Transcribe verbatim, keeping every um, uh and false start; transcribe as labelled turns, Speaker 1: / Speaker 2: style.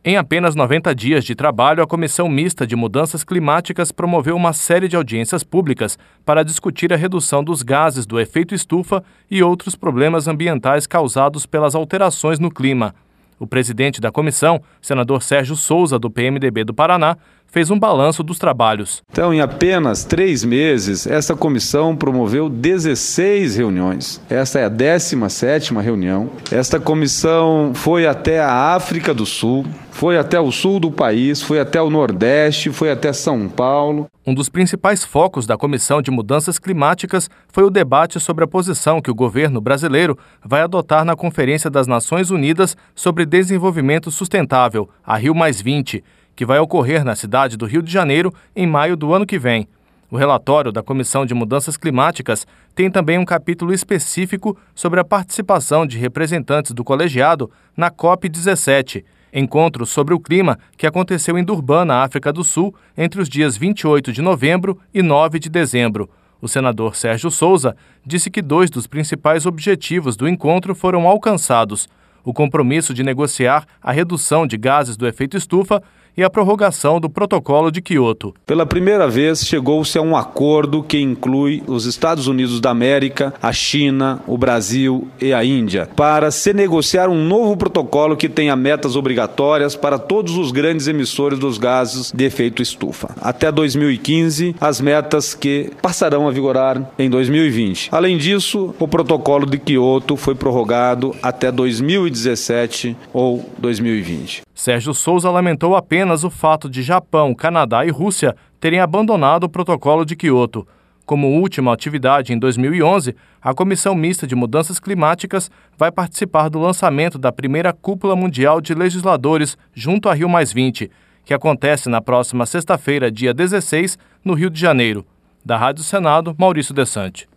Speaker 1: Em apenas noventa dias de trabalho, a Comissão Mista de Mudanças Climáticas promoveu uma série de audiências públicas para discutir a redução dos gases do efeito estufa e outros problemas ambientais causados pelas alterações no clima. O presidente da comissão, senador Sérgio Souza, do P M D B do Paraná, fez um balanço dos trabalhos.
Speaker 2: Então, em apenas três meses, essa comissão promoveu dezesseis reuniões. Esta é a décima sétima reunião. Esta comissão foi até a África do Sul, foi até o sul do país, foi até o Nordeste, foi até São Paulo.
Speaker 1: Um dos principais focos da Comissão de Mudanças Climáticas foi o debate sobre a posição que o governo brasileiro vai adotar na Conferência das Nações Unidas sobre Desenvolvimento Sustentável, a Rio mais vinte, que vai ocorrer na cidade do Rio de Janeiro em maio do ano que vem. O relatório da Comissão de Mudanças Climáticas tem também um capítulo específico sobre a participação de representantes do colegiado na COP dezessete, encontro sobre o clima que aconteceu em Durban, na África do Sul, entre os dias vinte e oito de novembro e nove de dezembro. O senador Sérgio Souza disse que dois dos principais objetivos do encontro foram alcançados: o compromisso de negociar a redução de gases do efeito estufa e a prorrogação do Protocolo de Quioto.
Speaker 2: Pela primeira vez, chegou-se a um acordo que inclui os Estados Unidos da América, a China, o Brasil e a Índia, para se negociar um novo protocolo que tenha metas obrigatórias para todos os grandes emissores dos gases de efeito estufa. Até dois mil e quinze, as metas que passarão a vigorar em dois mil e vinte. Além disso, o Protocolo de Quioto foi prorrogado até dois mil e dezessete ou dois mil e vinte.
Speaker 1: Sérgio Souza lamentou apenas o fato de Japão, Canadá e Rússia terem abandonado o Protocolo de Quioto. Como última atividade em dois mil e onze, a Comissão Mista de Mudanças Climáticas vai participar do lançamento da primeira Cúpula Mundial de Legisladores junto à Rio mais vinte, que acontece na próxima sexta-feira, dia dezesseis, no Rio de Janeiro. Da Rádio Senado, Maurício Desante.